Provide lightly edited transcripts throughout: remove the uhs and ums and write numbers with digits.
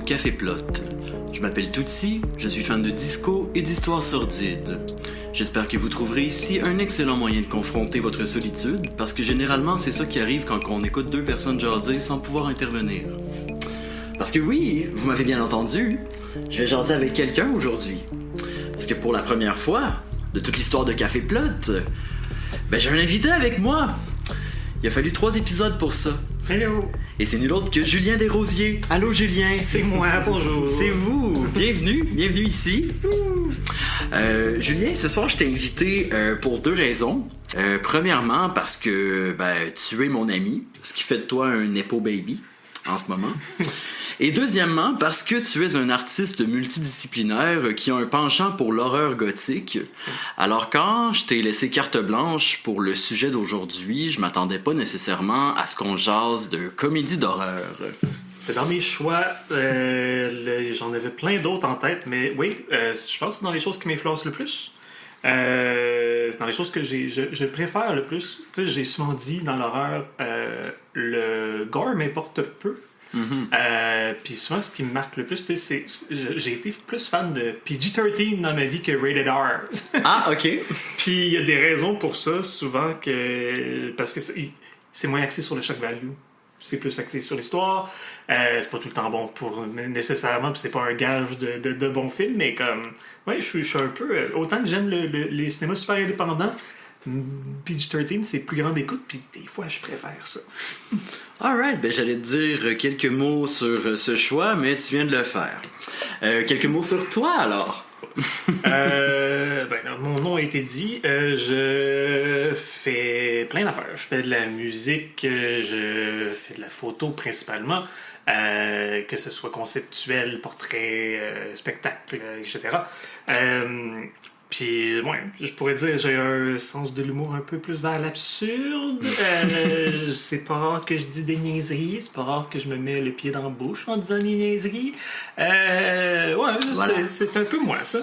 Café Plot. Je m'appelle Tootsie, je suis fan de disco et d'histoires sordides. J'espère que vous trouverez ici un excellent moyen de confronter votre solitude, parce que généralement c'est ça qui arrive quand on écoute deux personnes jaser sans pouvoir intervenir. Parce que oui, vous m'avez bien entendu, je vais jaser avec quelqu'un aujourd'hui. Parce que pour la première fois de toute l'histoire de Café Plot, j'ai un invité avec moi. Il a fallu 3 épisodes pour ça. Hello! Et c'est nul autre que Julien Desrosiers. Allô Julien! C'est moi, bonjour! C'est vous! Bienvenue ici! Julien, ce soir je t'ai invité pour 2 raisons. Premièrement, parce que tu es mon ami, ce qui fait de toi un Nepo Baby en ce moment. Et deuxièmement, parce que tu es un artiste multidisciplinaire qui a un penchant pour l'horreur gothique. Alors quand je t'ai laissé carte blanche pour le sujet d'aujourd'hui, je m'attendais pas nécessairement à ce qu'on jase de comédie d'horreur. C'était dans mes choix. J'en avais plein d'autres en tête, mais oui, je pense que c'est dans les choses qui m'influencent le plus. C'est dans les choses que je préfère le plus. Tu sais, j'ai souvent dit dans l'horreur, le gore m'importe peu. Puis souvent ce qui me marque le plus c'est j'ai été plus fan de PG-13 dans ma vie que Rated R. Ah ok. Puis il y a des raisons pour ça souvent parce que c'est moins axé sur le shock value, c'est plus axé sur l'histoire. C'est pas tout le temps bon pour nécessairement, puis c'est pas un gage de bon film, mais comme ouais, je suis un peu autant que j'aime les cinémas super indépendants, PG-13 c'est plus grande écoute, puis des fois je préfère ça. Alright, j'allais te dire quelques mots sur ce choix, mais tu viens de le faire. Quelques mots sur toi alors. Mon nom a été dit. Je fais plein d'affaires. Je fais de la musique, je fais de la photo principalement, que ce soit conceptuel, portrait, spectacle, etc. Puis, ouais, je pourrais dire j'ai un sens de l'humour un peu plus vers l'absurde. C'est pas rare que je dis des niaiseries. C'est pas rare que je me mets le pied dans la bouche en disant des niaiseries. Voilà. C'est un peu moi, ça.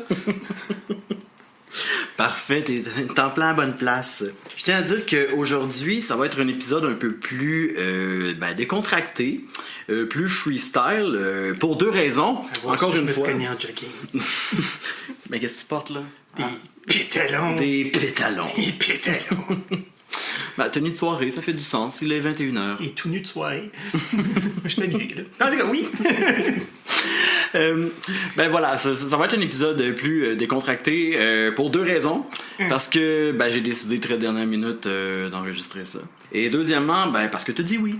Parfait, t'es en plein à bonne place. Je tiens à dire qu'aujourd'hui, ça va être un épisode un peu plus décontracté, plus freestyle, pour 2 raisons. Encore une fois. Je me en jogging. Mais qu'est-ce que tu portes là? Des pétalons. Des pétalons. Des pétalons. Tenue de soirée, ça fait du sens. Il est 21h. Et tout nu de soirée. Je suis habillé, là. En tout cas, oui. Voilà, ça va être un épisode plus décontracté pour 2 raisons. Parce que j'ai décidé très dernière minute d'enregistrer ça. Et deuxièmement, parce que tu dis oui.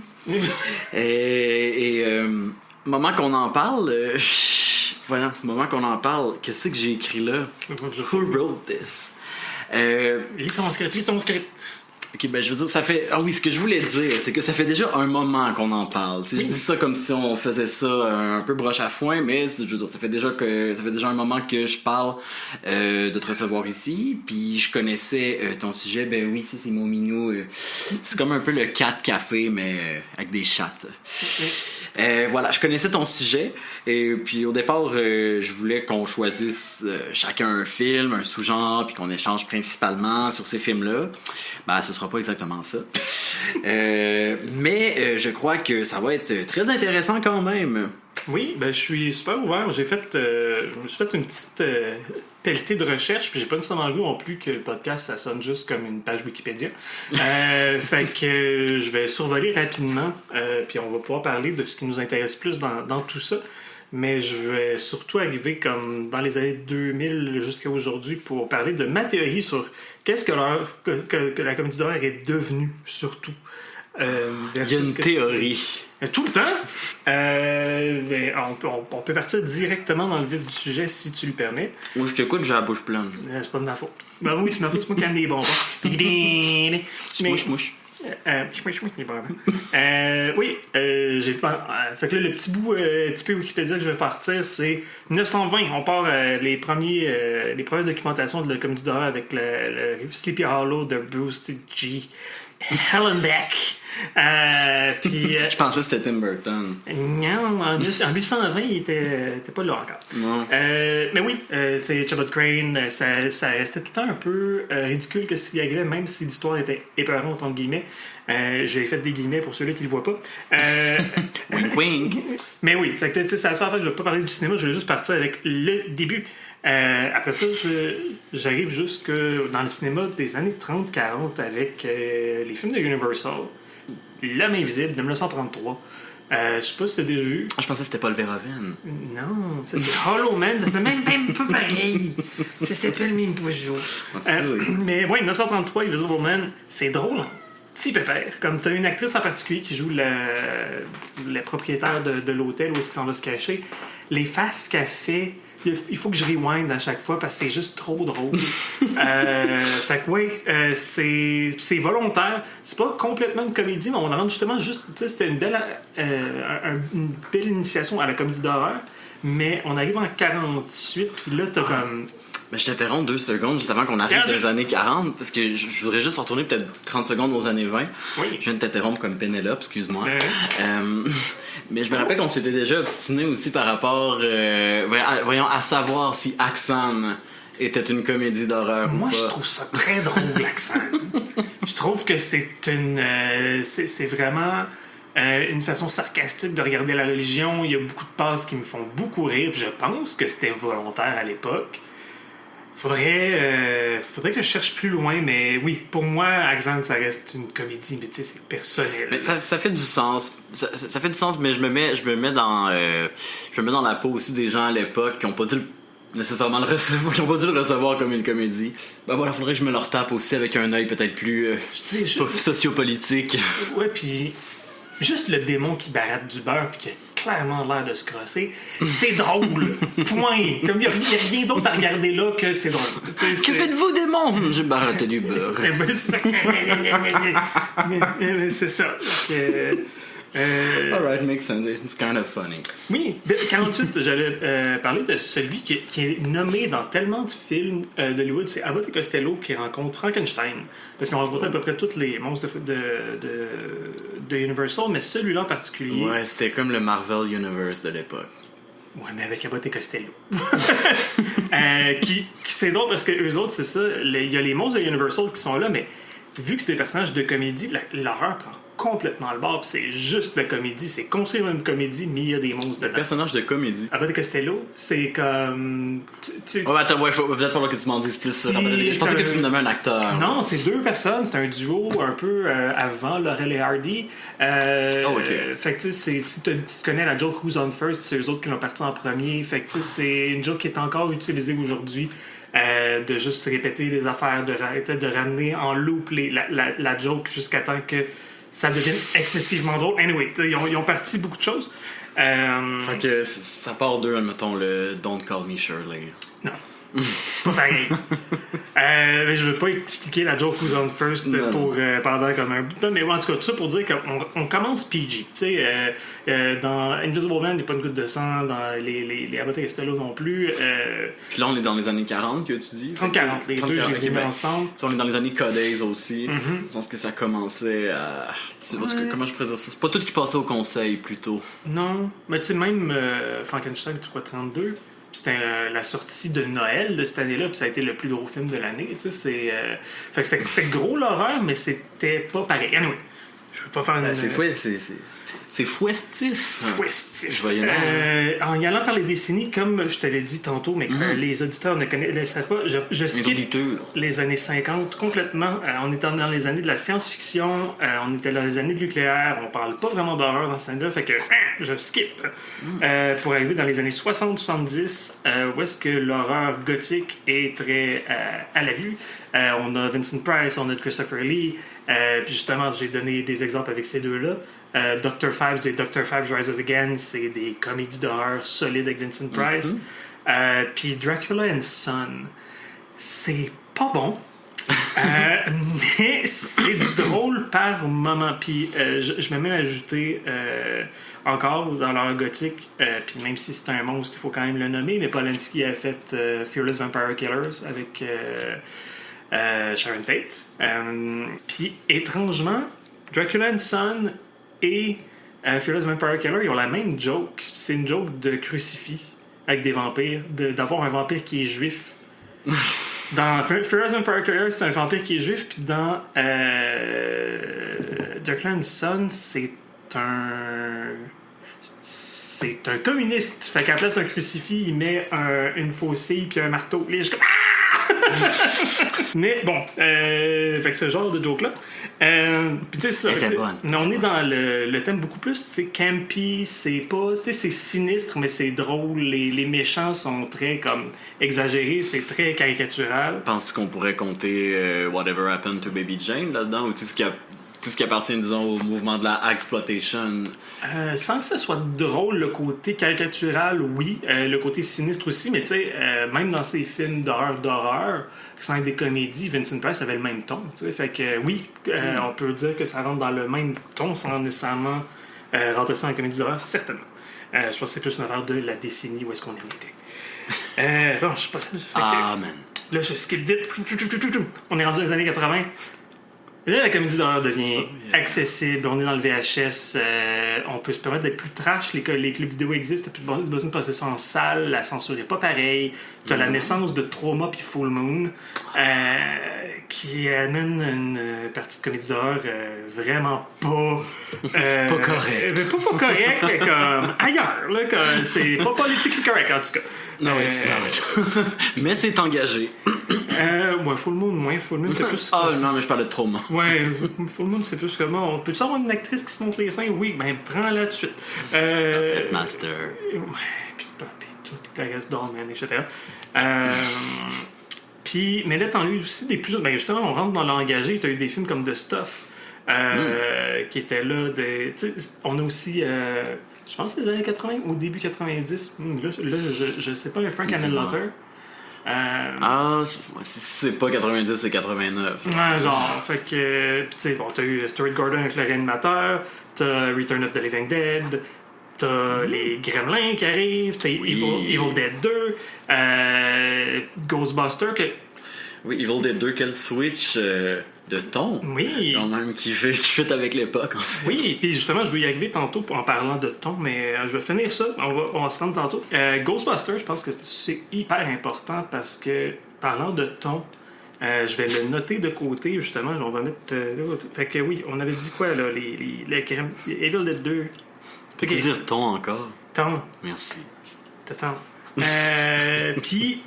Moment qu'on en parle, voilà, moment qu'on en parle, qu'est-ce que j'ai écrit là? Who wrote this? Lis ton script. Ok, je veux dire, ça fait... Ah oui, ce que je voulais dire, c'est que ça fait déjà un moment qu'on en parle. Je dis ça comme si on faisait ça un peu broche à foin, mais je veux dire, ça fait déjà un moment que je parle de te recevoir ici, puis je connaissais ton sujet. Oui, ça c'est mon minou. C'est comme un peu le cat café, mais avec des chattes. Voilà, je connaissais ton sujet, et puis au départ, je voulais qu'on choisisse chacun un film, un sous-genre, puis qu'on échange principalement sur ces films-là. Ce sera pas exactement ça. Mais je crois que ça va être très intéressant quand même. Oui, je suis super ouvert. Je me suis fait une petite pelletée de recherche, puis j'ai pas nécessairement le goût non plus que le podcast, ça sonne juste comme une page Wikipédia. Fait que je vais survoler rapidement, puis on va pouvoir parler de ce qui nous intéresse plus dans tout ça. Mais je vais surtout arriver comme dans les années 2000 jusqu'à aujourd'hui pour parler de ma théorie sur qu'est-ce que la comédie d'horreur est devenue, surtout. Il y a une théorie. Tout le temps. On peut partir directement dans le vif du sujet si tu le permets. Moi, je t'écoute, j'ai la bouche pleine. C'est pas de ma faute. Oui, c'est ma faute, c'est moi qui aime des bonbons. Mouche. Oui, j'ai fait que là, le petit bout petit peu Wikipédia que je vais partir, c'est 1920. On part les premières documentations de la comédie d'horreur avec le Sleepy Hollow de Bruce G. Helen Beck. Je pensais que c'était Tim Burton. Non, en 1820, il était pas là encore. Non. Mais oui, tu sais, Chabot Crane, c'était tout le temps un peu ridicule que s'il arrivait, même si l'histoire était épeurante, entre guillemets. J'ai fait des guillemets pour ceux-là qui ne le voient pas. Wink wink. Mais oui, fait que, c'est la seule fois que je ne vais pas parler du cinéma, je vais juste partir avec le début. Après ça, j'arrive jusque dans le cinéma des années 30-40 avec les films de Universal. L'Homme invisible de 1933. Je sais pas si tu as déjà vu. Je pensais que c'était Paul Verhoeven. Non, ça c'est Hollow Man, ça c'est même un peu pareil. Ça s'appelle même pas jour. Mais ouais, 1933, Invisible Man, c'est drôle, hein? Petit pépère. Comme tu as une actrice en particulier qui joue le propriétaire de l'hôtel où est-ce qu'il s'en va se cacher. Les faces qu'elle fait, il faut que je rewind à chaque fois parce que c'est juste trop drôle. Fait que oui, c'est volontaire. C'est pas complètement une comédie, mais on rentre justement juste. Tu sais, c'était une belle initiation à la comédie d'horreur. Mais on arrive en 48, puis là, t'as comme. Mais je t'interromps 2 secondes juste avant qu'on arrive dans les années 40, parce que je voudrais juste retourner peut-être 30 secondes aux années 20. Oui. Je viens de t'interrompre comme Pénélope, excuse-moi. Mais je me rappelle qu'on s'était déjà obstiné aussi par rapport, voyons, à savoir si Axan était une comédie d'horreur ou pas. Moi, je trouve ça très drôle, Axan. Je trouve que c'est vraiment une façon sarcastique de regarder la religion. Il y a beaucoup de passes qui me font beaucoup rire, puis je pense que c'était volontaire à l'époque. Faudrait que je cherche plus loin, mais oui, pour moi, Axan, ça reste une comédie, mais tu sais, c'est personnel. Mais ça fait du sens. Ça fait du sens, mais je me mets dans la peau aussi des gens à l'époque qui ont pas dû nécessairement le recevoir, qui ont pas dû le recevoir comme une comédie. Ben voilà, faudrait que je me le retape aussi avec un œil peut-être plus sociopolitique. Ouais, puis juste le démon qui barate du beurre puis qui a clairement l'air de se crosser, c'est drôle. Point. Comme il n'y a rien d'autre à regarder là que c'est drôle. Que faites-vous, démon? Je barate du beurre. C'est ça. Alright, makes sense. It's kind of funny. Oui, 48, j'allais parler de celui qui est nommé dans tellement de films d'Hollywood, c'est Abbott et Costello qui rencontrent Frankenstein. Parce qu'ils ont rencontré à peu près tous les monstres de Universal, mais celui-là en particulier. Ouais, c'était comme le Marvel Universe de l'époque. Ouais, mais avec Abbott et Costello. qui c'est drôle parce que eux autres, c'est ça. Il y a les monstres de Universal qui sont là, mais vu que c'est des personnages de comédie, l'horreur prend complètement le bord, c'est juste la comédie, c'est construire une comédie, mais il y a des monstres dedans. Personnage de comédie. Abbott et Costello, c'est comme. Attends, faut peut-être falloir que tu m'en dises plus. Je pensais que tu me nommais un acteur. Non, c'est 2 personnes, c'est un duo un peu avant Laurel et Hardy. Ok. Fait que si tu connais la joke Who's on First, c'est eux autres qui l'ont parti en premier. Fait que c'est une joke qui est encore utilisée aujourd'hui. De juste répéter des affaires, de ramener en loop la joke jusqu'à temps que ça devienne excessivement drôle. Anyway, ils ont parti beaucoup de choses. Fait que ça part d'eux, admettons, le Don't Call Me Shirley. Non. C'est pas pareil. Mais je veux pas expliquer la joke Who's on First pendant comme un bout de temps, mais en tout cas, tout ça pour dire qu'on commence PG. Tu sais, dans Invisible Man, il n'y a pas une goutte de sang, dans les Abbott et Costello non plus. Puis là, on est dans les années 40, que tu dis? 30-40, les deux, je les ai mis ensemble. On est dans les années Codays aussi. Je pense que ça commençait à. Comment je présente ça? C'est pas tout qui passait au conseil, plutôt. Non, mais tu sais, même Frankenstein, tu crois, 32. C'était la sortie de Noël de cette année-là, puis ça a été le plus gros film de l'année. Tu sais, fait que c'était gros l'horreur, mais c'était pas pareil. Anyway, je veux pas faire une. C'est fouestif. Fouestif. Je vais y aller. En y allant par les décennies, comme je t'avais dit tantôt, mais les auditeurs ne connaissent pas, je skip les années 50 complètement. On était dans les années de la science-fiction, on était dans les années de nucléaire, on parle pas vraiment d'horreur dans cette année-là, fait que je skip. Pour arriver dans les années 60-70, où est-ce que l'horreur gothique est très à la vue. On a Vincent Price, on a Christopher Lee, puis justement, j'ai donné des exemples avec ces deux-là. Dr. Phibes et Dr. Phibes Rises Again, c'est des comédies d'horreur solides avec Vincent Price. Puis Dracula and Son, c'est pas bon. Mais c'est drôle par moment. Puis je me mets à ajouter encore dans l'horreur gothique, puis même si c'est un monstre, il faut quand même le nommer, mais Polanski a fait Fearless Vampire Killers avec Sharon Tate. Puis, étrangement, Dracula and Son et Fearless Vampire Killer, ils ont la même joke. C'est une joke de crucifix avec des vampires, d'avoir un vampire qui est juif. Dans Fearless Vampire Killer, c'est un vampire qui est juif, puis dans Dracula and Son, c'est un communiste. Fait qu'à la place d'un crucifix, il met une faucille puis un marteau. Les gens comme mais bon, fait que c'est ce genre de joke-là. Puis tu sais, ça. On est dans le thème beaucoup plus, tu sais, campy, c'est pas. Tu sais, c'est sinistre, mais c'est drôle. Les méchants sont très comme exagérés, c'est très caricatural. Penses-tu qu'on pourrait compter Whatever Happened to Baby Jane là-dedans, ou tout ce qui appartient, disons, au mouvement de la exploitation? Sans que ce soit drôle, le côté caricatural, oui. Le côté sinistre aussi, mais tu sais, même dans ces films d'horreur, qui sont des comédies, Vincent Price avait le même ton. T'sais. Fait que oui, on peut dire que ça rentre dans le même ton sans nécessairement rentrer ça dans la comédie d'horreur, certainement. Je pense que c'est plus une affaire de la décennie où est-ce qu'on était. Bon, je sais pas. Man. Là, je skip vite. On est rendu dans les années 80. Et là, la comédie d'horreur devient accessible. On est dans le VHS. On peut se permettre d'être plus trash. Les clips vidéo existent. T'as plus besoin de passer ça en salle. La censure n'est pas pareille. T'as la naissance de Trauma puis Full Moon qui amène une partie de comédie d'horreur vraiment pas... pas correct. Pas correct, mais comme ailleurs. Là, comme, c'est pas politiquement correct, en tout cas. Non, it's not. Mais c'est engagé. Ouais, Full Moon, c'est plus... non, mais je parlais de Trauma. Ouais, Full Moon, c'est plus comme... On peut-tu avoir une actrice qui se montre les seins? Oui, ben prends-la tout de suite. Puppet Master. Ouais, puis tout le reste Dollman, etc. Puis, mais là, t'en as eu aussi des plus... Ben justement, on rentre dans l'engagé. T'as eu des films comme The Stuff, qui étaient là. On a aussi... je pense que c'est les années 80 ou début 90. Là, je sais pas, un Frank Henenlotter. Si c'est pas 90, c'est 89. Ouais, genre, fait que, tu sais, bon, t'as eu Stuart Gordon avec le réanimateur, t'as Return of the Living Dead, t'as les Gremlins qui arrivent, t'as Evil Dead 2, Ghostbusters. Oui, Evil Dead 2, quel switch de ton. Oui. Quand même, qui fit avec l'époque, en fait. Oui, puis justement, je vais y arriver tantôt en parlant de ton, mais je vais finir ça. On va se rendre tantôt. Ghostbusters, je pense que c'est hyper important parce que, parlant de ton, je vais le noter de côté, justement. On va mettre... fait que oui, on avait dit quoi, là? Les Evil Dead 2. Peux-tu dire ton encore? Ton. Merci. T'attends. Puis,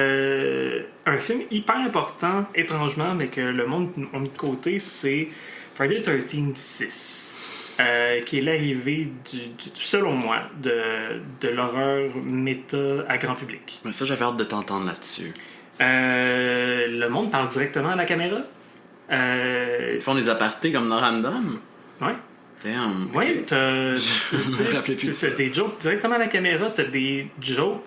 un film hyper important, étrangement, mais que le monde a mis de côté, c'est Friday the 13th 6, qui est l'arrivée, selon moi, de l'horreur méta à grand public. Mais ça, j'avais hâte de t'entendre là-dessus. Le monde parle directement à la caméra. Ils font des apartés comme dans Ramdam? Ouais. Damn. Ouais, t'as des jokes directement à la caméra, t'as des jokes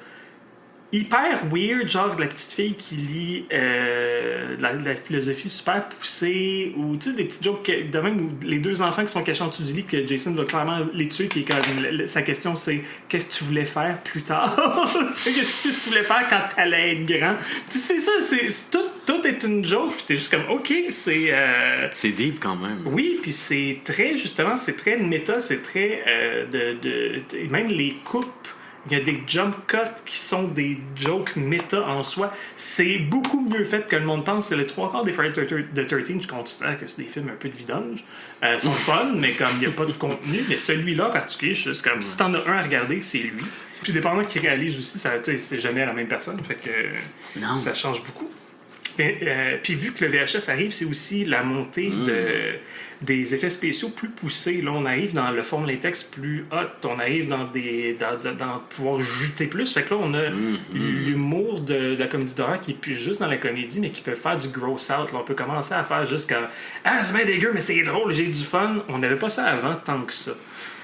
hyper weird, genre de la petite fille qui lit la philosophie super poussée, ou tu sais, des petits jokes de même où les deux enfants qui sont cachés en dessous du lit, que Jason va clairement les tuer, puis sa question c'est qu'est-ce que tu voulais faire plus tard? Tu sais, qu'est-ce que tu voulais faire quand t'allais être grand? Tu sais, c'est ça, tout est une joke, puis t'es juste comme ok, c'est. C'est deep quand même. Oui, puis c'est très, justement, c'est très méta, c'est très. Même les coupes. Il y a des jump cuts qui sont des jokes méta en soi. C'est beaucoup mieux fait que le monde pense. C'est le 3/4 des Friday the 13th. Je considère que c'est des films un peu de vidange. Ils sont fun, mais comme il n'y a pas de contenu. Mais celui-là en particulier, je suis comme si t'en as un à regarder, c'est lui. Puis dépendant qui réalise aussi, ça, c'est jamais la même personne. Fait que ça change beaucoup. Puis vu que le VHS arrive, c'est aussi la montée des effets spéciaux plus poussés. Là, on arrive dans le fond de latex plus hot. On arrive dans pouvoir juter plus. Fait que là, on a l'humour de la comédie d'horreur qui est plus juste dans la comédie, mais qui peut faire du gross out. Là, on peut commencer à faire juste comme « Ah, c'est bien dégueu, mais c'est drôle, j'ai du fun. » On n'avait pas ça avant tant que ça.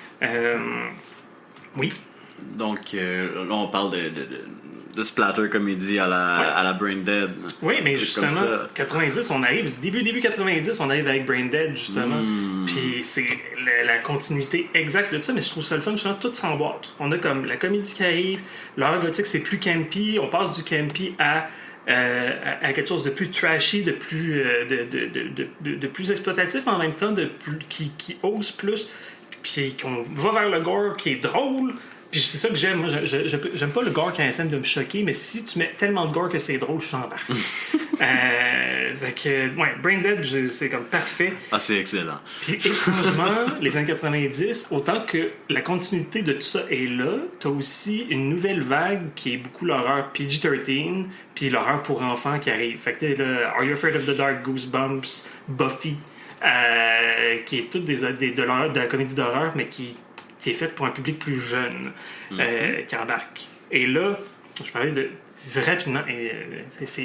Oui. Donc, là, on parle de splatter comédie à la Brain Dead. Oui, mais justement, 90, on arrive, début 90, on arrive avec Brain Dead, justement. Puis c'est la continuité exacte de ça, mais je trouve ça le fun, justement, tout s'emboîte. On a comme la comédie qui arrive, l'horreur gothique, c'est plus campy, on passe du campy à à quelque chose de plus trashy, de plus, de plus exploitatif en même temps, qui ose plus, puis qu'on va vers le gore qui est drôle. Puis c'est ça que j'aime. Moi, j'aime pas le gore qui essaie de me choquer, mais si tu mets tellement de gore que c'est drôle, je suis embarqué. Fait que, ouais, Brain Dead, c'est comme parfait. Ah, c'est excellent. Puis étrangement, les années 90, autant que la continuité de tout ça est là, t'as aussi une nouvelle vague qui est beaucoup l'horreur PG-13, puis l'horreur pour enfants qui arrive. Fait que t'as là, Are You Afraid of the Dark, Goosebumps, Buffy, qui est toutes de la comédie d'horreur, mais qui est faite pour un public plus jeune qui embarque. Et là, je parlais de rapidement, c'est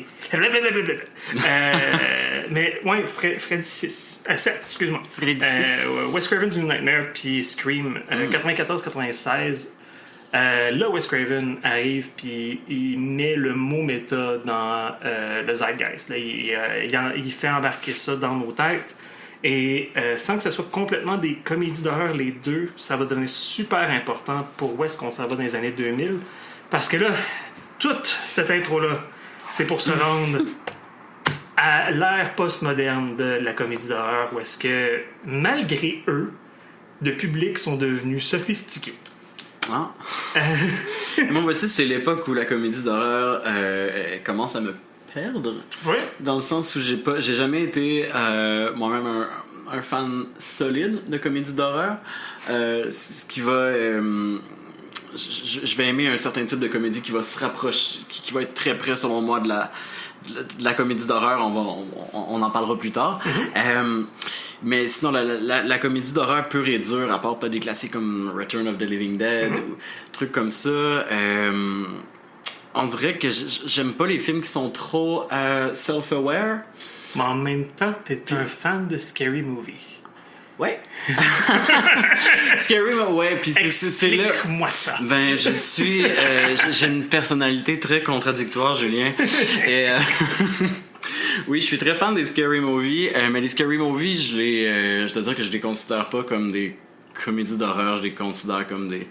mais ouais, Freddy 6, 7, excuse-moi. Freddy 6. Wes Craven's New Nightmare puis Scream, 94-96. Là, Wes Craven arrive puis il met le mot méta dans le zeitgeist. Là, il fait embarquer ça dans nos têtes. Et sans que ce soit complètement des comédies d'horreur, les deux, ça va devenir super important pour où est-ce qu'on s'en va dans les années 2000. Parce que là, toute cette intro-là, c'est pour se rendre à l'ère postmoderne de la comédie d'horreur, où est-ce que, malgré eux, le public sont devenus sophistiqués. Ah. Moi, vois-tu, c'est l'époque où la comédie d'horreur commence à me perdre. Ouais. Dans le sens où j'ai jamais été moi-même un fan solide de comédie d'horreur. Ce qui va... je vais aimer un certain type de comédie qui va se rapprocher, qui va être très près, selon moi, de la comédie d'horreur. On en parlera plus tard. Mm-hmm. Mais sinon, la comédie d'horreur pure et dure, à part pas des classiques comme Return of the Living Dead, mm-hmm. ou trucs comme ça... on dirait que j'aime pas les films qui sont trop self-aware. Mais en même temps, t'es un fan de Scary Movie. Ouais. Scary Movie, ouais. Puis c'est là. Explique-moi ça. Ben, j'ai une personnalité très contradictoire, Julien. Et oui, je suis très fan des Scary Movies, mais les Scary Movies, je dois dire que je les considère pas comme des comédies d'horreur, je les considère comme des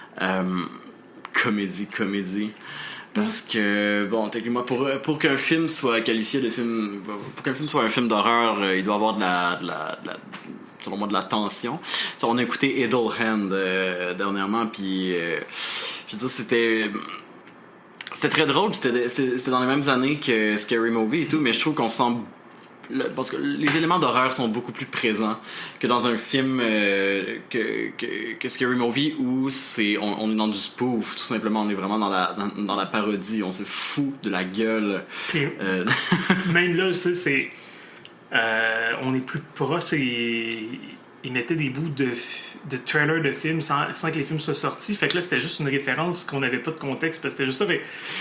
comédies. Parce que, bon, techniquement, pour qu'un film soit qualifié de film... Pour qu'un film soit un film d'horreur, il doit avoir selon moi, de la tension. T'sais, on a écouté Idle Hand dernièrement, puis... je veux dire, c'était très drôle, c'était dans les mêmes années que Scary Movie et tout, mais je trouve qu'on sent... Parce que les éléments d'horreur sont beaucoup plus présents que dans un film que Scary Movie où on est dans du spoof, tout simplement. On est vraiment dans la parodie, on se fout de la gueule. Puis, même là, tu sais, c'est on est plus proche. Ils mettaient des bouts de trailers de films sans que les films soient sortis. Fait que là, c'était juste une référence qu'on n'avait pas de contexte parce que c'était juste ça.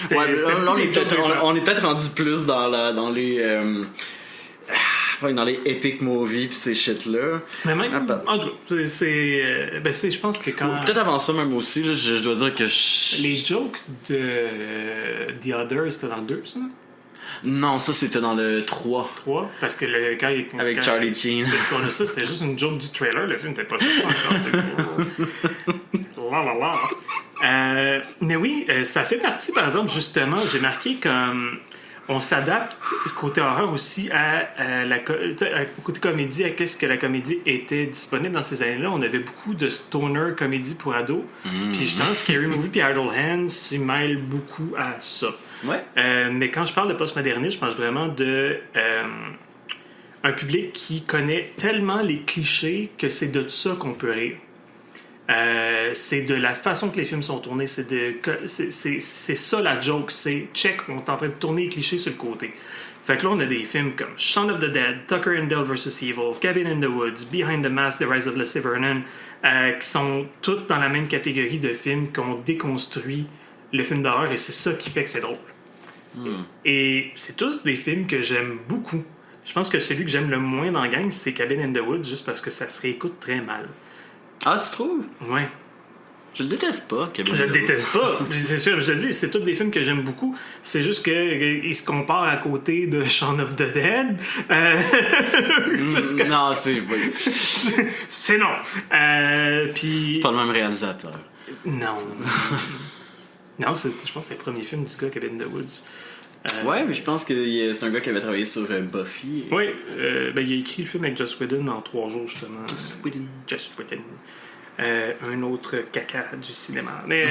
On est peut-être rendu plus dans les... dans les epic movies pis ces shit-là. Mais même, en tout cas, je pense que quand... Peut-être avant ça même aussi, là, je dois dire que... Les jokes de The Other, c'était dans le 2, ça? Non, ça c'était dans le 3. 3? Parce que avec Charlie Sheen. Parce qu'on a ça, c'était juste une joke du trailer, le film n'était pas encore. Mais oui, ça fait partie, par exemple, justement, j'ai marqué comme... On s'adapte côté horreur aussi côté comédie, à qu'est-ce que la comédie était disponible dans ces années-là. On avait beaucoup de stoner comédie pour ados. Puis justement, Scary Movie puis Idle Hands s'y mêlent beaucoup à ça. Ouais. Mais quand je parle de postmodernisme, je pense vraiment de un public qui connaît tellement les clichés que c'est de ça qu'on peut rire. C'est de la façon que les films sont tournés, c'est ça la joke, c'est check, on est en train de tourner les clichés sur le côté. Fait que là on a des films comme Shaun of the Dead, Tucker and Dale vs. Evil, Cabin in the Woods, Behind the Mask, The Rise of Lasse Vernon, qui sont toutes dans la même catégorie de films qu'on déconstruit le film d'horreur et c'est ça qui fait que c'est drôle. Et c'est tous des films que j'aime beaucoup. Je pense que celui que j'aime le moins dans la gang, c'est Cabin in the Woods, juste parce que ça se réécoute très mal. Ah, tu trouves? Ouais. Je le déteste pas, Cabin in the Woods. Je le déteste pas. C'est sûr, je te le dis, c'est tous des films que j'aime beaucoup. C'est juste qu'ils se comparent à côté de Shaun of the Dead. Non, c'est... c'est non. Puis... C'est pas le même réalisateur. Non. Non, je pense que c'est le premier film du gars, Cabin in the Woods. Ouais, mais je pense que c'est un gars qui avait travaillé sur Buffy. Oui, il a écrit le film avec Joss Whedon en 3 jours, justement. Joss Whedon. Un autre caca du cinéma. Mais.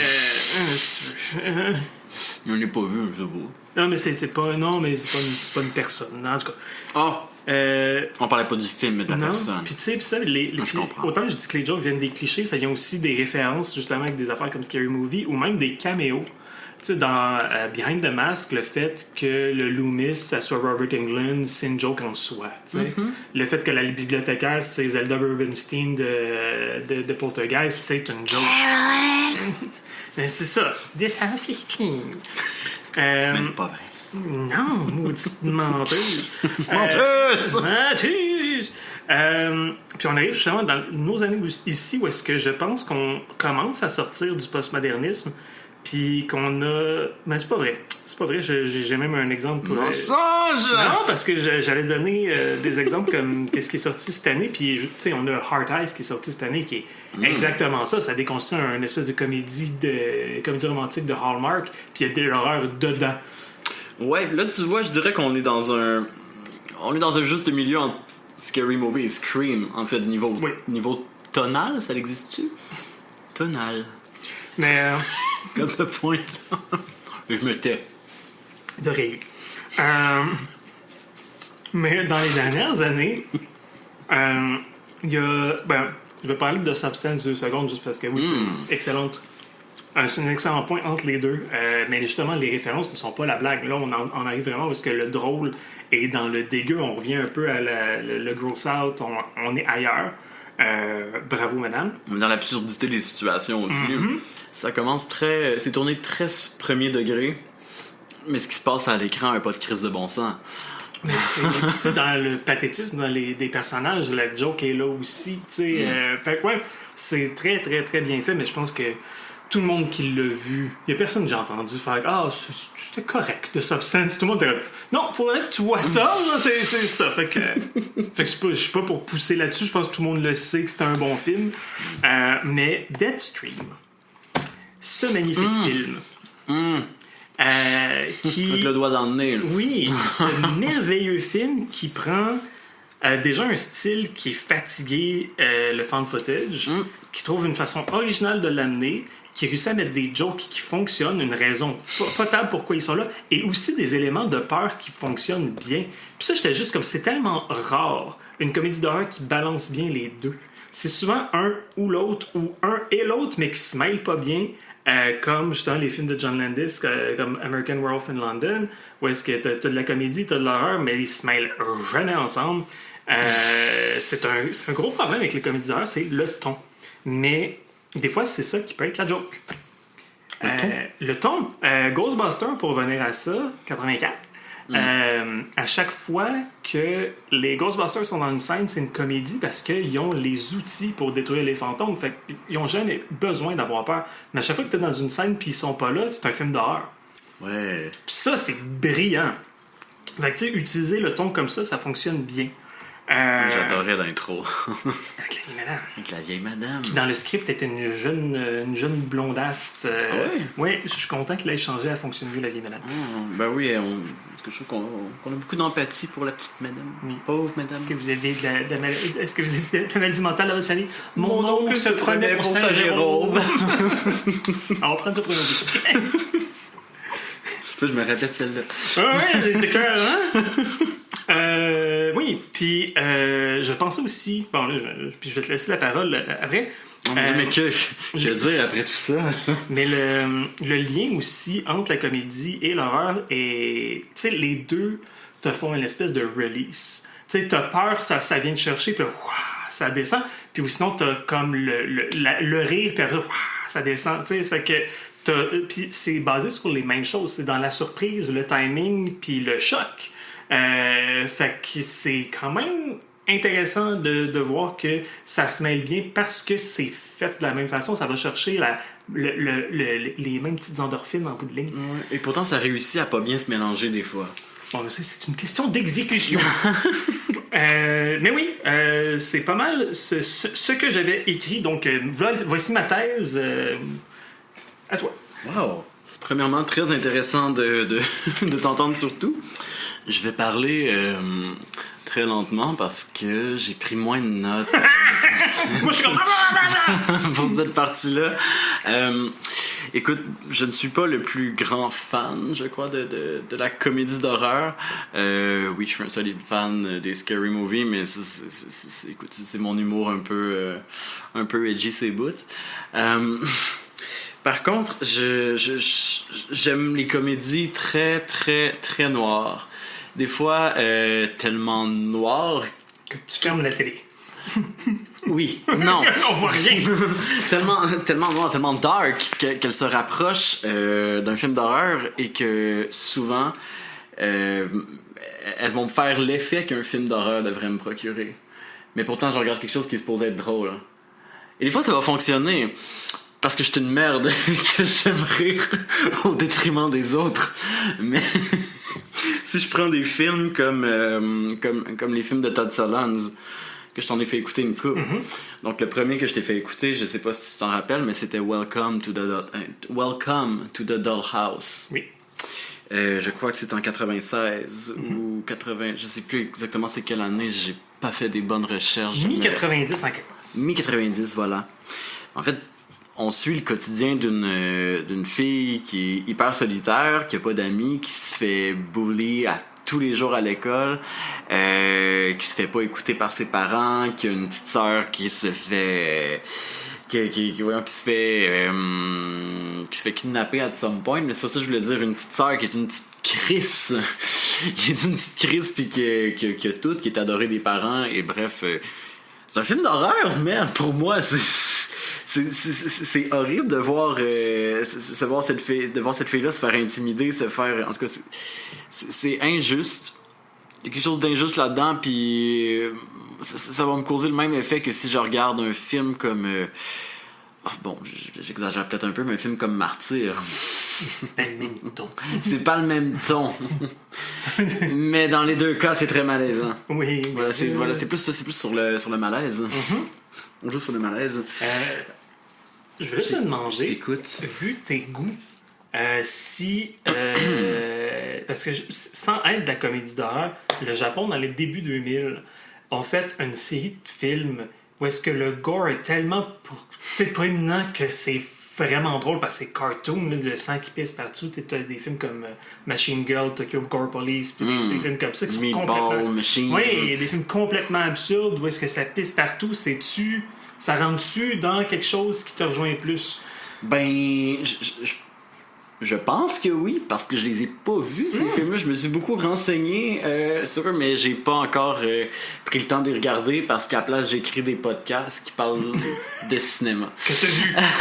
On l'a pas vu, c'est beau. Non, mais c'est pas une personne. En tout cas. On parlait pas du film, mais de la personne. Puis tu sais, ça, autant que je dis que les jokes viennent des clichés, ça vient aussi des références, justement, avec des affaires comme Scary Movie ou même des caméos. Tu sais, dans Behind the Mask, le fait que le Loomis, ça soit Robert Englund, c'est une joke en soi. Tu sais. Le fait que la bibliothécaire, c'est Zelda Rubinstein de Poltergeist, c'est une joke. Mais c'est ça. This house is clean. Même pas vrai. Non, maudite menteuse. Menteuse! Puis on arrive justement dans nos années ici où est-ce que je pense qu'on commence à sortir du postmodernisme. Puis qu'on a... Mais c'est pas vrai. C'est pas vrai. J'ai même un exemple pour... Mensonge! Non, parce que j'allais donner des exemples comme qu'est-ce qui est sorti cette année. Puis, tu sais, on a Heart Eyes qui est sorti cette année, qui est exactement ça. Ça déconstruit une espèce de comédie romantique de Hallmark. Puis il y a de l'horreur dedans. Ouais, là, tu vois, je dirais qu'on est dans un... On est dans un juste milieu entre Scary Movie et Scream, en fait, niveau tonal. Ça existe-tu? Tonal. Mais... Comme le point, là. Je me tais. De rire. Mais dans les dernières années, il y a... je vais parler de Substance 2 secondes juste parce que oui, c'est excellente. C'est un excellent point entre les deux. Mais justement, les références ne sont pas la blague. Là, on arrive vraiment parce que le drôle est dans le dégueu. On revient un peu à le gross out. On est ailleurs. Bravo, madame. Dans l'absurdité des situations aussi. Ça commence très... C'est tourné très premier degré. Mais ce qui se passe à l'écran n'a pas de crise de bon sens. Mais c'est dans le pathétisme des personnages, la joke est là aussi. Fait que ouais, c'est très, très, très bien fait. Mais je pense que tout le monde qui l'a vu, il y a personne que j'ai entendu faire « Ah, c'était correct de Substance. » Tout le monde était là « Non, faudrait que tu vois ça. Là, c'est ça. » Fait que je suis pas pour pousser là-dessus. Je pense que tout le monde le sait que c'était un bon film. Mais Deadstream, ce magnifique film qui... Avec le doigt dans le nez. Là. Oui, ce merveilleux film qui prend déjà un style qui est fatigué, le fan footage, qui trouve une façon originale de l'amener, qui réussit à mettre des jokes qui fonctionnent, une raison potable pourquoi ils sont là, et aussi des éléments de peur qui fonctionnent bien. Puis ça, j'étais juste comme, c'est tellement rare, une comédie d'horreur qui balance bien les deux. C'est souvent un ou l'autre, ou un et l'autre, mais qui se mêlent pas bien, comme justement les films de John Landis, comme American Werewolf in London, où est-ce que t'as de la comédie, t'as de l'horreur, mais ils se mêlent jamais ensemble. C'est un gros problème avec les comédies d'horreur, c'est le ton. Mais des fois, c'est ça qui peut être la joke. Le ton. Ghostbusters, pour revenir à ça, 84. À chaque fois que les Ghostbusters sont dans une scène, c'est une comédie parce qu'ils ont les outils pour détruire les fantômes. Fait qu'ils n'ont jamais besoin d'avoir peur. Mais à chaque fois que tu es dans une scène puis ils sont pas là, c'est un film d'horreur. Ouais. Puis ça, c'est brillant. Fait que tu sais, utiliser le ton comme ça fonctionne bien. J'adorais l'intro. Avec la vieille madame. Avec la vieille madame. Qui dans le script était une jeune blondasse. Ouais, je suis content qu'il ait changé, elle fonctionne mieux, la vieille madame. Ben oui, parce que je trouve qu'on a beaucoup d'empathie pour la petite madame. Oui. Pauvre madame. Est-ce que vous avez est-ce que vous avez de la maladie mentale dans votre famille? Mon oncle se prenait pour Saint-Jérôme. On prend ça pour une autre. Je me répète celle-là. Ouais, c'était cœur, hein? Oui, puis je pensais aussi... Bon, là, puis je vais te laisser la parole après. Mais que je veux dire après tout ça? Mais le lien aussi entre la comédie et l'horreur est... Tu sais, les deux te font une espèce de release. Tu sais, t'as peur, ça vient te chercher, puis ça descend. Puis sinon, t'as comme le rire, puis après, ça descend. Tu sais, ça fait que... Puis c'est basé sur les mêmes choses. C'est dans la surprise, le timing, puis le choc. Fait que c'est quand même intéressant de voir que ça se mêle bien parce que c'est fait de la même façon. Ça va chercher les mêmes petites endorphines en bout de ligne. Ouais. Et pourtant, ça réussit à pas bien se mélanger des fois. Bon, mais c'est une question d'exécution. Mais oui, c'est pas mal ce que j'avais écrit. Donc, voici ma thèse. À toi. Wow! Premièrement, très intéressant de t'entendre surtout. Je vais parler très lentement parce que j'ai pris moins de notes Moi, je suis comme... pour cette partie-là. Écoute, je ne suis pas le plus grand fan, je crois, de la comédie d'horreur. Oui, je suis un solide fan des scary movies, mais écoute, c'est mon humour un peu edgy, c'est bouts. Par contre, j'aime les comédies très, très, très noires. Des fois, tellement noires Que tu fermes la télé. Oui, non. On voit rien. tellement noire, tellement dark qu'elle se rapproche d'un film d'horreur et que souvent, elles vont me faire l'effet qu'un film d'horreur devrait me procurer. Mais pourtant, je regarde quelque chose qui est supposé être drôle. Et des fois, ça va fonctionner. Parce que je suis une merde que j'aime rire au détriment des autres. Mais si je prends des films comme les films de Todd Solondz, que je t'en ai fait écouter une couple. Mm-hmm. Donc le premier que je t'ai fait écouter, je sais pas si tu t'en rappelles, mais c'était Welcome to the Dollhouse. Oui. Je crois que c'était en 96 ou 80, je sais plus exactement c'est quelle année, j'ai pas fait des bonnes recherches. Mi-90 en quelque part. Mi-90, voilà. En fait, on suit le quotidien d'une fille qui est hyper solitaire, qui a pas d'amis, qui se fait bully à tous les jours à l'école, qui se fait pas écouter par ses parents, qui a une petite sœur qui se fait qui se fait kidnapper at some point, mais c'est pas ça que je voulais dire, une petite sœur qui est une petite crisse qui est une petite crisse puis qui a tout, qui est adorée des parents, et bref, c'est un film d'horreur, merde, pour moi, c'est horrible de voir cette fille-là se faire intimider, se faire... En tout cas, c'est injuste. Il y a quelque chose d'injuste là-dedans, puis ça va me causer le même effet que si je regarde un film comme... bon, j'exagère peut-être un peu, mais un film comme Martyr. C'est pas le même ton. C'est pas le même ton. Mais dans les deux cas, c'est très malaisant. Oui. Voilà, c'est plus sur le malaise. Mm-hmm. On joue sur le malaise. Je voulais te demander, vu tes goûts, si... parce que sans être de la comédie d'horreur, le Japon, dans les débuts 2000, ont fait une série de films où est-ce que le gore est tellement proéminent que c'est vraiment drôle parce que c'est cartoon, là, le sang qui pisse partout. T'as des films comme Machine Girl, Tokyo Gore Police, puis des films comme ça qui sont complètement... Machine. Oui, il y a des films complètement absurdes où est-ce que ça pisse partout, ça rentre-tu dans quelque chose qui te rejoint plus? Ben, je pense que oui, parce que je les ai pas vus, ces films-là. Je me suis beaucoup renseigné sur eux, mais j'ai pas encore pris le temps de les regarder parce qu'à la place, j'écris des podcasts qui parlent de cinéma. Que t'as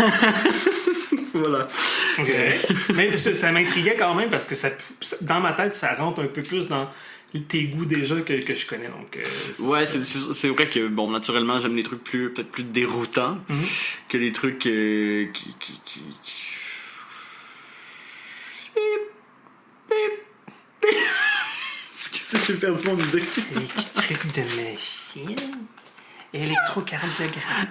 vu? Voilà. Okay. Mais ça m'intriguait quand même parce que dans ma tête, ça rentre un peu plus dans tes goûts déjà que je connais. Donc, ouais, c'est vrai que, bon, naturellement, j'aime les trucs peut-être plus déroutants que les trucs qui... Excusez, j'ai perdu mon idée. Les trucs de machine. Électrocardiogramme.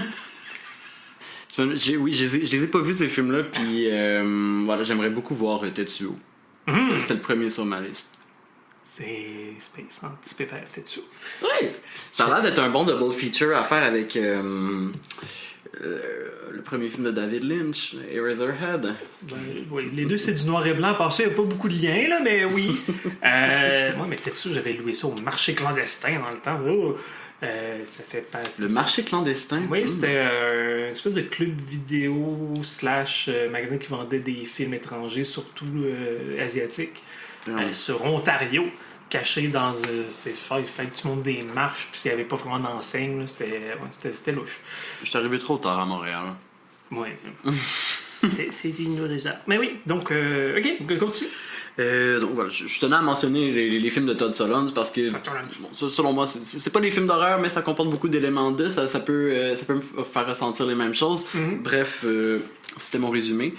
Oui, je les ai pas vus ces films-là, puis voilà, j'aimerais beaucoup voir Tetsuo. C'était le premier sur ma liste. C'est Space Anti-Pépère, Tetsuo. Oui! Ça a l'air d'être un bon double feature à faire avec le premier film de David Lynch, Eraserhead. Oui, les deux c'est du noir et blanc. Par ça, il n'y a pas beaucoup de liens, là, mais oui. Moi, mais Tetsuo, j'avais loué ça au marché clandestin dans le temps. Oh. Ça fait pas... Le marché clandestin? Oui, c'était une espèce de club vidéo / magasin qui vendait des films étrangers, surtout asiatiques, sur Ontario, caché dans... il fallait que tu montes des marches, puis s'il n'y avait pas vraiment d'enseigne, c'était louche. Je suis arrivé trop tard à Montréal. Oui. c'est une nourriture. Mais oui, donc, OK, continue. Donc voilà, je tenais à mentionner les films de Todd Solondz parce que bon, selon moi c'est pas des films d'horreur, mais ça comporte beaucoup d'éléments ça peut me faire ressentir les mêmes choses. Bref, c'était mon résumé.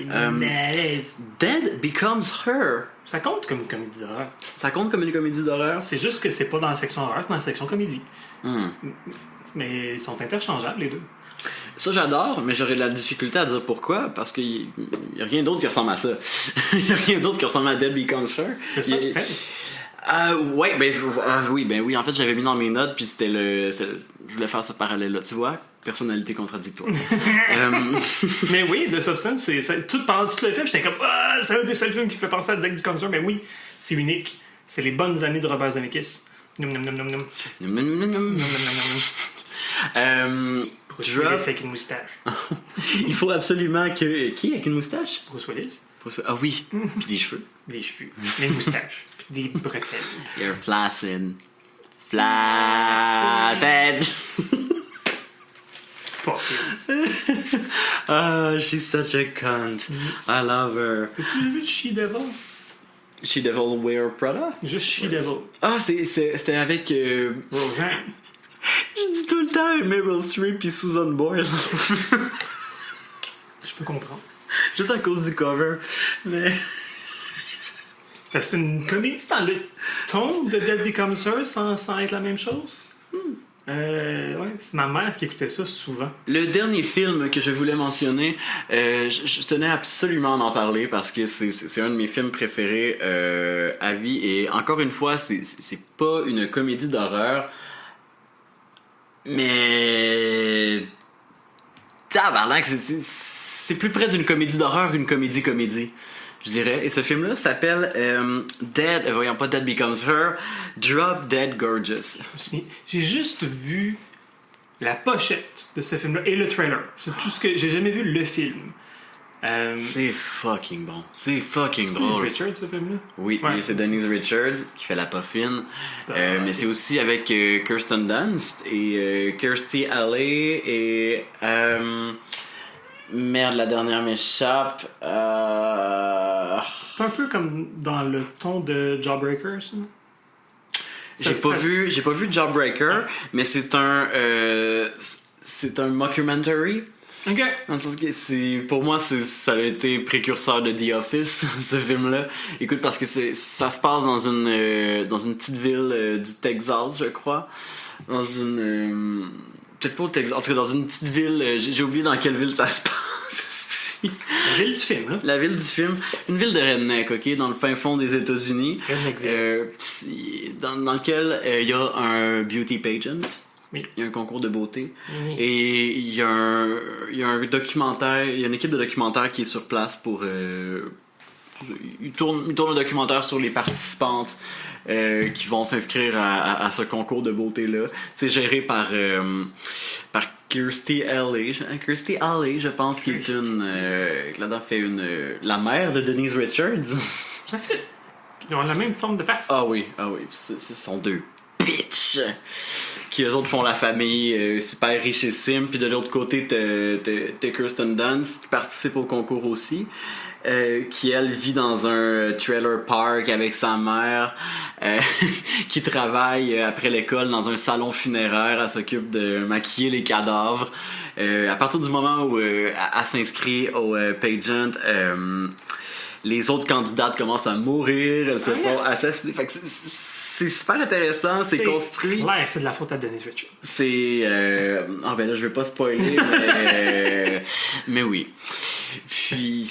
Dead Becomes Her. Ça compte comme une comédie d'horreur. Ça compte comme une comédie d'horreur. C'est juste que c'est pas dans la section horreur, c'est dans la section comédie. Mais ils sont interchangeables les deux. Ça, j'adore, mais j'aurais de la difficulté à dire pourquoi, parce qu'il y a rien d'autre qui ressemble à ça. Il y a rien d'autre qui ressemble à Dead Becomes Her. C'est ça, Substance? Ouais, oui. En fait, j'avais mis dans mes notes, puis je voulais faire ce parallèle-là, tu vois. Personnalité contradictoire. Mais oui, The Substance, pendant tout le film, j'étais comme, c'est un des seuls films qui fait penser à Dead Becomes Her. Mais oui, c'est unique. C'est les bonnes années de Robert Zemeckis. Nom nom nom nom nom. Nom nom nom nom nom. Bruce Willis avec une moustache. Il faut absolument que... Qui avec une moustache? Bruce Willis. Ah oui, puis des cheveux. Des cheveux, des moustaches, puis des bretelles. You're flaccid. Flaccid. Pas film. She's such a cunt. I love her. As-tu vu She-Devil? She-Devil Wear Prada? Juste She-Devil. C'était avec... Roseanne. Je dis tout le temps Meryl Streep puis Susan Boyle. Je peux comprendre. Juste à cause du cover. Mais... Parce que c'est une comédie dans le ton de Dead Becomes Her sans être la même chose. Ouais, c'est ma mère qui écoutait ça souvent. Le dernier film que je voulais mentionner, je tenais absolument à en parler parce que c'est un de mes films préférés à vie. Et encore une fois, c'est pas une comédie d'horreur, mais tabarnak, c'est plus près d'une comédie d'horreur qu'une comédie, je dirais. Et ce film-là s'appelle pas Dead Becomes Her, Drop Dead Gorgeous. J'ai juste vu la pochette de ce film-là et le trailer. C'est tout ce que... J'ai jamais vu le film. C'est fucking bon. C'est fucking drôle. C'est Denise Richards, ce film-là? Oui, ouais, c'est Denise Richards qui fait la poffine. Mais c'est aussi avec Kirsten Dunst et Kirstie Alley et... Merde, la dernière m'échappe. C'est pas un peu comme dans le ton de Jawbreaker, ça? J'ai pas vu Jawbreaker, mais c'est un mockumentary. Ok. Dans le sens que pour moi, ça a été précurseur de The Office, ce film-là. Écoute, parce que ça se passe dans une petite ville du Texas, je crois. Dans une... peut-être pas au Texas, en tout cas dans une petite ville, j'ai oublié dans quelle ville ça se passe. La ville du film, là. La ville du film. Une ville de redneck, ok, dans le fin fond des États-Unis. Dans lequel il y a un beauty pageant. Oui. Il y a un concours de beauté. Oui. Et il y a un documentaire, il y a une équipe de documentaires qui est sur place pour... il tourne un documentaire sur les participantes qui vont s'inscrire à ce concours de beauté-là. C'est géré par Kirstie Alley. Kirstie Alley, je pense, qui est là-dedans fait la mère de Denise Richards. Ça fait... Ils ont la même forme de face. Ah oui. Ce sont deux bitches qui, eux autres, font la famille super richissime. Puis de l'autre côté, t'as Kirsten Dunst qui participe au concours aussi. Qui elle vit dans un trailer park avec sa mère, qui travaille après l'école dans un salon funéraire. Elle s'occupe de maquiller les cadavres. À partir du moment où elle s'inscrit au pageant, les autres candidates commencent à mourir, elles se font assassiner. Fait que c'est super intéressant, c'est construit. Ouais, c'est de la faute à Denise Richards. C'est ben là je vais pas spoiler, mais oui. Puis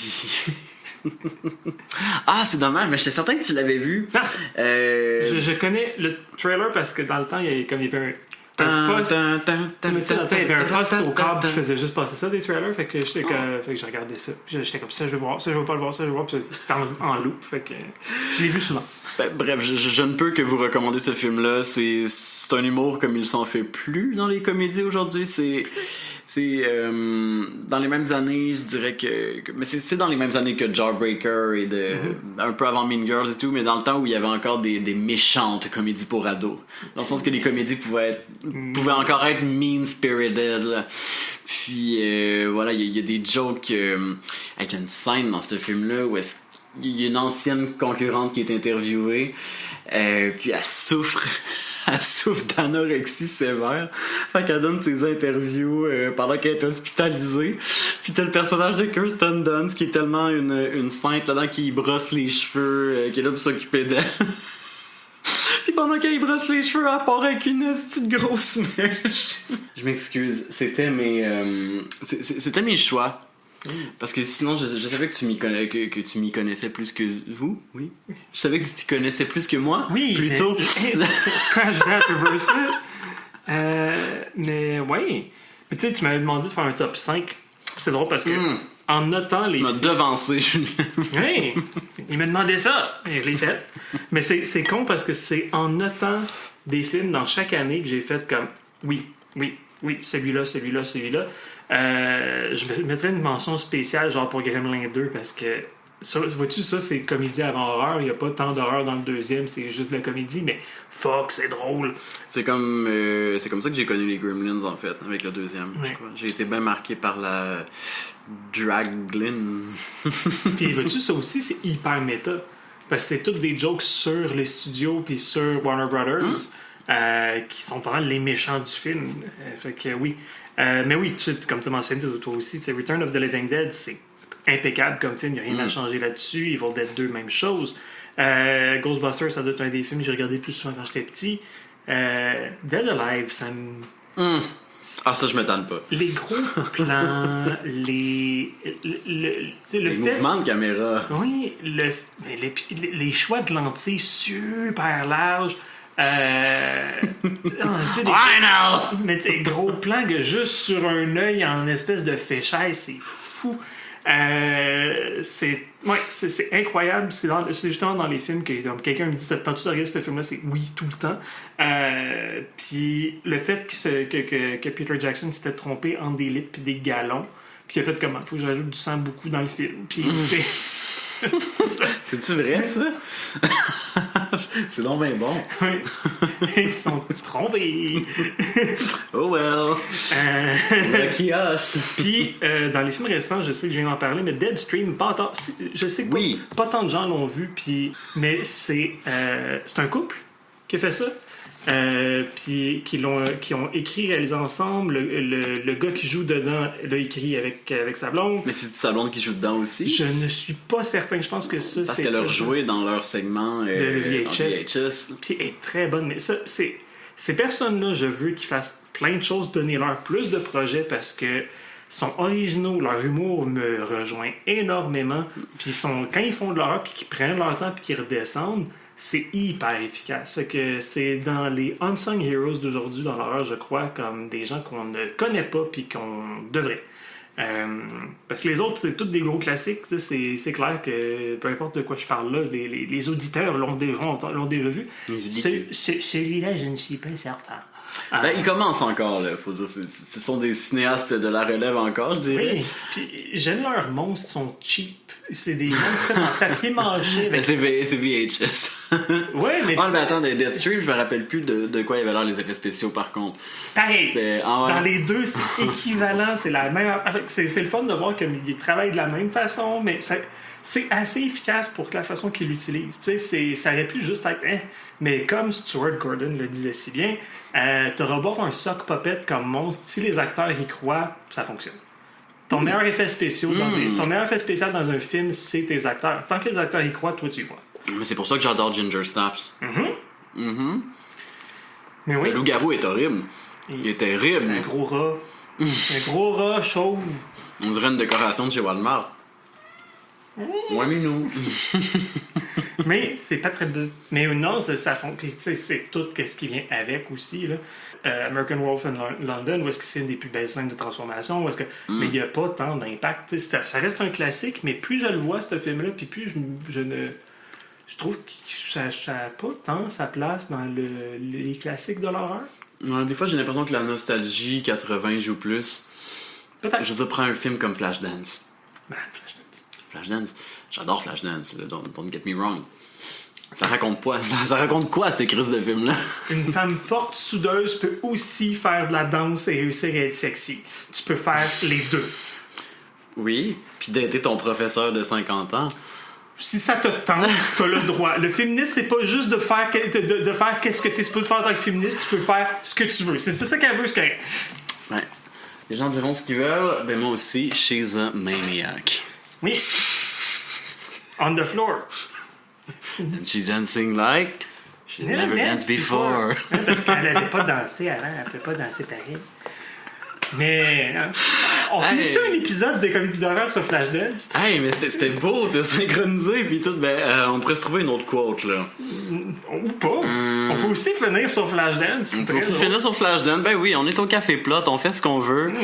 c'est dommage, mais j'étais certain que tu l'avais vu. Non. Je connais le trailer parce que dans le temps il y avait un poste. Il y avait un poste au câble qui faisait juste passer ça, des trailers. Fait que fait que je regardais ça. J'étais comme ça, je veux voir, ça je veux pas le voir, ça je veux voir. Puis c'était en loop. Fait que je l'ai vu souvent. Bref, je ne peux que vous recommander ce film-là. C'est un humour comme ils s'en fait plus dans les comédies aujourd'hui. C'est dans les mêmes années, je dirais mais c'est dans les mêmes années que Jawbreaker et un peu avant Mean Girls et tout, mais dans le temps où il y avait encore des méchantes comédies pour ados. Dans le sens que les comédies pouvaient encore être mean-spirited, là. Puis voilà, il y a des jokes avec une scène dans ce film-là où il y a une ancienne concurrente qui est interviewée, puis elle souffre d'anorexie sévère. Fait qu'elle donne ses interviews pendant qu'elle est hospitalisée. Puis t'as le personnage de Kirsten Dunst qui est tellement une sainte là-dedans, qui brosse les cheveux, qui est là pour s'occuper d'elle. Puis Puis pendant qu'elle brosse les cheveux, elle part avec une petite grosse mèche. Je m'excuse, c'était mes choix. Parce que sinon, je savais que tu m'y connaissais plus que vous, oui. Je savais que tu t'y connaissais plus que moi, oui, plutôt. Scratch that, reverse it. Mais ouais. Mais tu sais, tu m'avais demandé de faire un top 5. C'est drôle parce que en notant les... Tu m'as devancé, Julien. Oui, il m'a demandé ça. Et je l'ai fait. Mais c'est con parce que c'est en notant des films dans chaque année que j'ai fait comme oui, celui-là. Je mettrais une mention spéciale genre pour Gremlin 2 parce que ça, vois-tu, ça c'est comédie avant horreur. Il n'y a pas tant d'horreur dans le deuxième, c'est juste de la comédie, mais fuck, c'est drôle. C'est comme ça que j'ai connu les Gremlins en fait, avec le deuxième. Ouais. Je crois. J'ai été bien marqué par la Draglin. Puis vois-tu, ça aussi c'est hyper méta. Parce que c'est toutes des jokes sur les studios puis sur Warner Brothers qui sont pendant les méchants du film. Fait que oui. Mais oui, comme tu as mentionné toi aussi, Return of the Living Dead, c'est impeccable comme film, il n'y a rien à changer là-dessus. Evil Dead 2, même chose. Ghostbusters, ça doit être un des films que j'ai regardé plus souvent quand j'étais petit. Dead Alive, ça me... Ah, ça, je m'étonne pas. Les gros plans, les mouvements de caméra. Oui, les choix de lentilles super larges. Mais tu sais, gros plan que juste sur un œil en espèce de fléchaille, c'est fou. C'est incroyable. C'est justement dans les films que quelqu'un me dit t'as-tu regardé ce film-là? C'est oui, tout le temps. Puis le fait que Peter Jackson s'était trompé entre des litres puis des gallons, puis qu'il a fait comment? Il faut que je rajoute du sang beaucoup dans le film. Puis c'est. C'est-tu vrai, ça? C'est donc bien bon. Oui. Ils sont trompés. Oh well. Lucky us. Puis, dans les films restants, je sais que je viens d'en parler, mais Deadstream, je sais que pas tant de gens l'ont vu, mais c'est un couple qui a fait ça. Puis qui ont écrit, réalisé ensemble. Le gars qui joue dedans l'a écrit avec sa blonde. Mais c'est sa blonde qui joue dedans aussi? Je ne suis pas certain. Je pense que ça, parce qu'elle a joué dans leur segment de VHS. Puis elle est très bonne. Mais ça, ces personnes-là, je veux qu'ils fassent plein de choses, donner-leur plus de projets parce que sont originaux, leur humour me rejoint énormément. Puis quand ils font de l'horreur, puis qu'ils prennent leur temps, puis qu'ils redescendent, c'est hyper efficace. Fait que c'est dans les unsung heroes d'aujourd'hui dans l'horreur, je crois, comme des gens qu'on ne connaît pas puis qu'on devrait. Parce que les autres, c'est tous des gros classiques. C'est clair que peu importe de quoi je parle là, les auditeurs l'ont déjà vu. Celui-là, je ne suis pas certain. Ils commencent encore, là, faut dire. Ce sont des cinéastes de la relève encore, je dirais. Oui, puis j'aime leurs monstres, ils sont cheap. C'est des monstres en papier mâché. Mais c'est VHS. Ouais, mais attends, Deadstream, je me rappelle plus de quoi il y avait l'air les effets spéciaux, par contre. Pareil. Dans les deux, c'est équivalent. C'est la même. C'est le fun de voir qu'ils travaillent de la même façon, mais c'est assez efficace pour la façon qu'ils l'utilisent. Ça aurait pu juste être... Mais comme Stuart Gordon le disait si bien, t'auras beau avoir un sock puppet comme monstre, si les acteurs y croient, ça fonctionne. Ton meilleur effet spécial dans un film, c'est tes acteurs. Tant que les acteurs y croient, toi tu y crois. Mais c'est pour ça que j'adore Ginger Snaps. Mais oui. Le loup-garou est horrible. Il est terrible. Un gros rat. Un gros rat chauve. On dirait une décoration de chez Walmart. Ouais, mais nous. Mais c'est pas très beau. Mais non, ça fond. Puis tu sais, c'est tout ce qui vient avec aussi, là. American Wolf in London, où est-ce que c'est une des plus belles scènes de transformation, mais il n'y a pas tant d'impact. Ça reste un classique, mais plus je le vois, ce film-là, puis plus je trouve que ça n'a pas tant sa place dans les classiques de l'horreur. Ouais, des fois, j'ai l'impression que la nostalgie 80 joue plus. Peut-être. Je veux dire, prends un film comme Flashdance. Flashdance. J'adore Flashdance, don't get me wrong. Ça raconte quoi, cette crise de film-là? Une femme forte, soudeuse, peut aussi faire de la danse et réussir à être sexy. Tu peux faire les deux. Oui, puis d'être ton professeur de 50 ans. Si ça te tente, t'as le droit. Le féministe, c'est pas juste de faire qu'est-ce que t'es supposé faire en tant que féministe, tu peux faire ce que tu veux. C'est ça qu'elle veut, c'est correct. Ouais. Les gens diront ce qu'ils veulent, ben moi aussi, she's a maniac. Oui. On the floor. And she dancing like J'ai never danced before. Ouais, parce qu'elle n'avait pas dansé avant, elle ne pouvait pas danser pareil. Mais on finit-tu un épisode de comédie d'horreur sur Flashdance? Hey, mais c'était beau, c'était synchronisé, puis tout. On pourrait se trouver une autre quote, là. Ou pas. On peut aussi finir sur Flashdance. On peut aussi finir sur Flashdance. Ben oui, on est au Café Plot, on fait ce qu'on veut.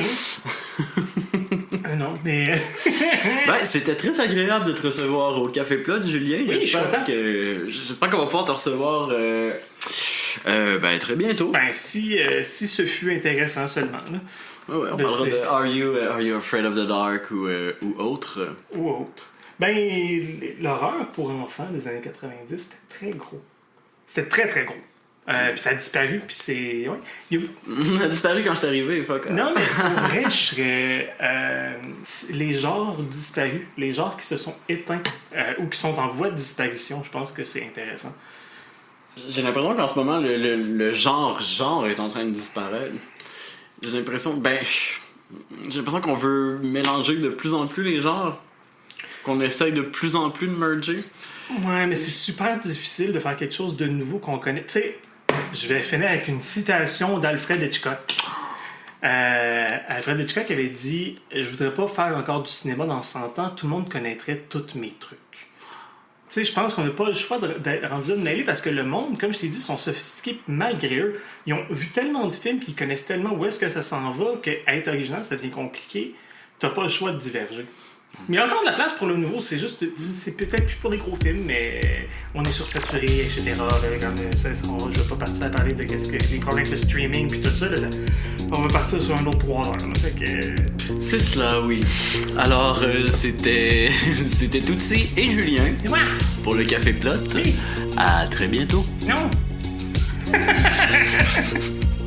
Non, mais... C'était très agréable de te recevoir au Café Plot, Julien. Oui, J'espère qu'on va pouvoir te recevoir très bientôt. Si ce fut intéressant seulement, là. Ouais, on parlera de Are You Afraid of the Dark ou autre. Ou autre. L'horreur pour enfants des années 90, c'était très gros. C'était très, très gros. Puis ça a disparu, puis c'est... Ouais. Ça a disparu quand je suis arrivé, fuck. Non, mais pour vrai, je serais... les genres disparus, les genres qui se sont éteints ou qui sont en voie de disparition, je pense que c'est intéressant. J'ai l'impression qu'en ce moment, le genre est en train de disparaître. J'ai l'impression qu'on veut mélanger de plus en plus les genres. Qu'on essaye de plus en plus de merger. Ouais, mais c'est super difficile de faire quelque chose de nouveau qu'on connaît. Tu sais, je vais finir avec une citation d'Alfred Hitchcock. Alfred Hitchcock avait dit « Je voudrais pas faire encore du cinéma dans 100 ans, tout le monde connaîtrait tous mes trucs. » Tu sais, je pense qu'on n'a pas le choix d'être rendu là de mêler parce que le monde, comme je t'ai dit, sont sophistiqués malgré eux. Ils ont vu tellement de films puis ils connaissent tellement où est-ce que ça s'en va qu'être original, ça devient compliqué. T'as pas le choix de diverger. Mais il y a encore de la place pour le nouveau, c'est peut-être plus pour des gros films, mais on est sursaturé, etc. Je vais pas partir à parler de des problèmes de streaming puis tout ça. Là, on va partir sur un autre 3 heures. C'est cela, oui. Alors, c'était Tootsie et Julien pour le Café Plot. Oui. À très bientôt. Non!